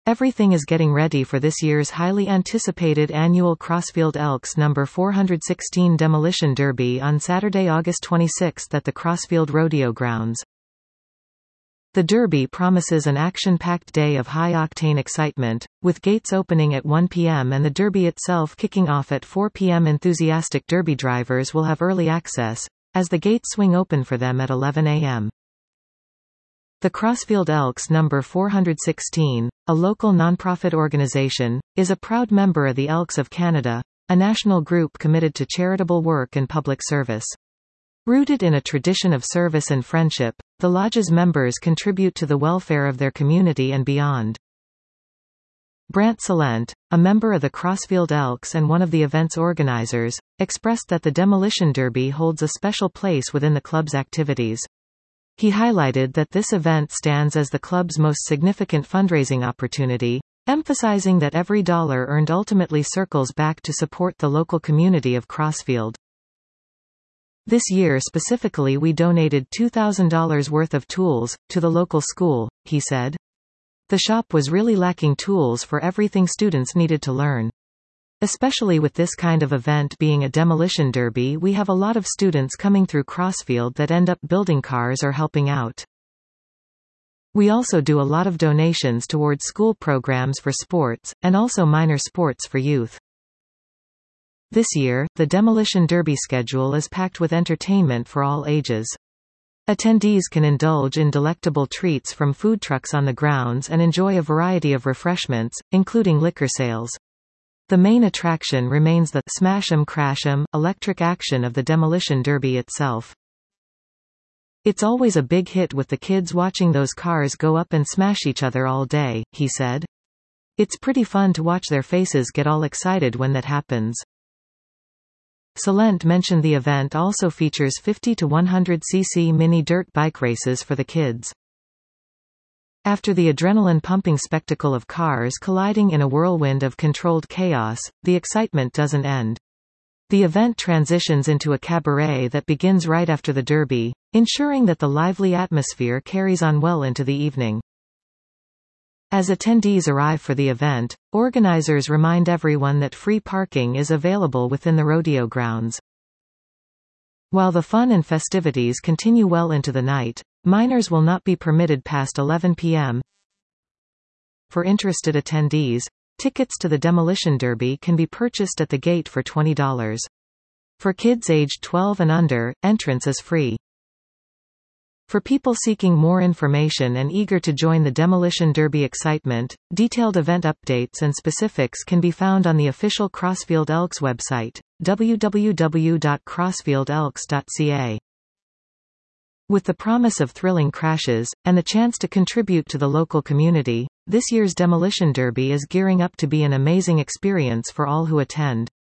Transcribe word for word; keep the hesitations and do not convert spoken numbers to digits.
Everything is getting ready for this year's highly anticipated annual Crossfield Elks number four hundred sixteen Demolition Derby on Saturday, August twenty-sixth at the Crossfield Rodeo Grounds. The Derby promises an action-packed day of high-octane excitement, with gates opening at one p m and the Derby itself kicking off at four p m Enthusiastic Derby drivers will have early access, as the gates swing open for them at eleven a m The Crossfield Elks number four hundred sixteen, a local nonprofit organization, is a proud member of the Elks of Canada, a national group committed to charitable work and public service. Rooted in a tradition of service and friendship, the lodge's members contribute to the welfare of their community and beyond. Brant Salent, a member of the Crossfield Elks and one of the event's organizers, expressed that the Demolition Derby holds a special place within the club's activities. He highlighted that this event stands as the club's most significant fundraising opportunity, emphasizing that every dollar earned ultimately circles back to support the local community of Crossfield. This year specifically we donated two thousand dollars worth of tools to the local school, he said. The shop was really lacking tools for everything students needed to learn. Especially with this kind of event being a demolition derby, we have a lot of students coming through Crossfield that end up building cars or helping out. We also do a lot of donations towards school programs for sports, and also minor sports for youth. This year, the Demolition Derby schedule is packed with entertainment for all ages. Attendees can indulge in delectable treats from food trucks on the grounds and enjoy a variety of refreshments, including liquor sales. The main attraction remains the Smash 'em Crash 'em electric action of the Demolition Derby itself. It's always a big hit with the kids watching those cars go up and smash each other all day, he said. It's pretty fun to watch their faces get all excited when that happens. Salent mentioned the event also features fifty to one hundred c c mini dirt bike races for the kids. After the adrenaline-pumping spectacle of cars colliding in a whirlwind of controlled chaos, the excitement doesn't end. The event transitions into a cabaret that begins right after the Derby, ensuring that the lively atmosphere carries on well into the evening. As attendees arrive for the event, organizers remind everyone that free parking is available within the rodeo grounds. While the fun and festivities continue well into the night, minors will not be permitted past eleven p m For interested attendees, tickets to the Demolition Derby can be purchased at the gate for twenty dollars. For kids aged twelve and under, entrance is free. For people seeking more information and eager to join the Demolition Derby excitement, detailed event updates and specifics can be found on the official Crossfield Elks website, w w w dot crossfield elks dot c a. With the promise of thrilling crashes, and the chance to contribute to the local community, this year's Demolition Derby is gearing up to be an amazing experience for all who attend.